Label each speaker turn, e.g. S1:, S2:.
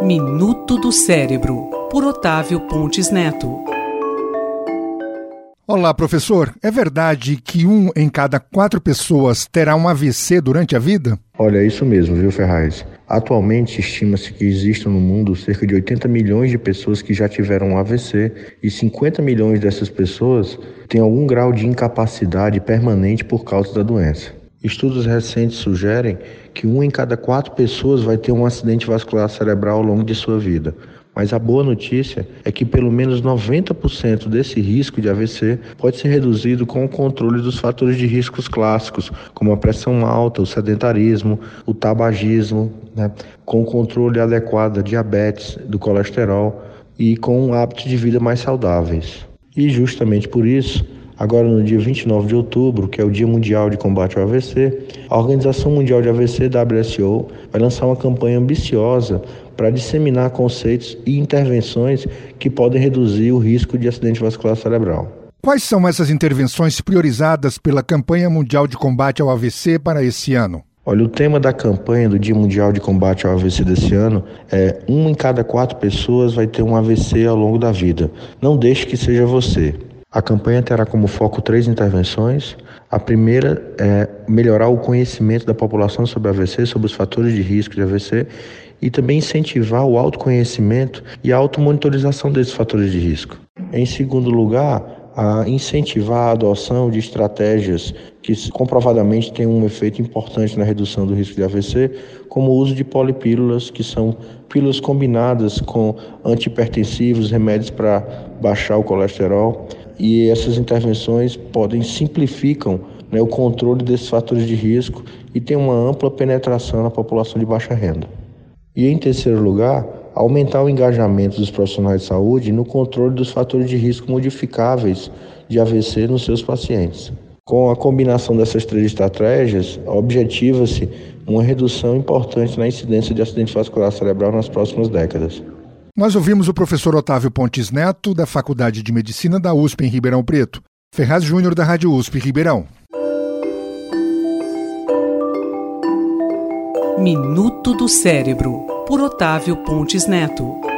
S1: Minuto do Cérebro, por Otávio Pontes Neto.
S2: Olá, professor. É verdade que 1 em cada 4 pessoas terá um AVC durante a vida?
S3: Olha, é isso mesmo, viu, Ferraz? Atualmente, estima-se que existam no mundo cerca de 80 milhões de pessoas que já tiveram um AVC e 50 milhões dessas pessoas têm algum grau de incapacidade permanente por causa da doença. Estudos recentes sugerem que 1 em cada 4 pessoas vai ter um acidente vascular cerebral ao longo de sua vida. Mas a boa notícia é que pelo menos 90% desse risco de AVC pode ser reduzido com o controle dos fatores de riscos clássicos, como a pressão alta, o sedentarismo, o tabagismo, com o controle adequado da diabetes, do colesterol e com hábitos de vida mais saudáveis. E justamente por isso, agora no dia 29 de outubro, que é o Dia Mundial de Combate ao AVC, a Organização Mundial de AVC, WSO, vai lançar uma campanha ambiciosa para disseminar conceitos e intervenções que podem reduzir o risco de acidente vascular cerebral.
S2: Quais são essas intervenções priorizadas pela Campanha Mundial de Combate ao AVC para esse ano?
S3: Olha, o tema da campanha do Dia Mundial de Combate ao AVC desse ano é 1 em cada 4 pessoas vai ter um AVC ao longo da vida. Não deixe que seja você. A campanha terá como foco 3 intervenções. A primeira é melhorar o conhecimento da população sobre AVC, sobre os fatores de risco de AVC e também incentivar o autoconhecimento e a automonitorização desses fatores de risco. Em segundo lugar, a incentivar a adoção de estratégias que comprovadamente têm um efeito importante na redução do risco de AVC, como o uso de polipílulas, que são pílulas combinadas com antihipertensivos, remédios para baixar o colesterol. E essas intervenções simplificam o controle desses fatores de risco e tem uma ampla penetração na população de baixa renda. E em terceiro lugar, aumentar o engajamento dos profissionais de saúde no controle dos fatores de risco modificáveis de AVC nos seus pacientes. Com a combinação dessas 3 estratégias, objetiva-se uma redução importante na incidência de acidente vascular cerebral nas próximas décadas.
S2: Nós ouvimos o professor Otávio Pontes Neto, da Faculdade de Medicina da USP em Ribeirão Preto. Ferraz Júnior, da Rádio USP Ribeirão.
S1: Minuto do Cérebro, por Otávio Pontes Neto.